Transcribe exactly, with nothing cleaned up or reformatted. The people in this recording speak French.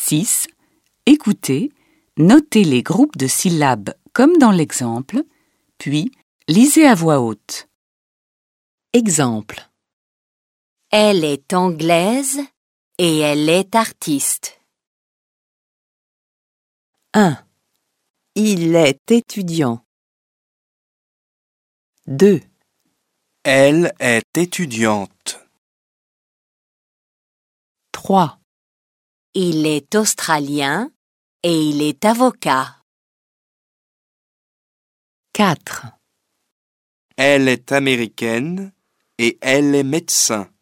six. Écoutez, notez les groupes de syllabes comme dans l'exemple, puis lisez à voix haute. Exemple. Elle est anglaise et elle est artiste. un. Il est étudiant. deux. Elle est étudiante. trois. Il est australien et il est avocat. quatre. Elle est américaine et elle est médecin.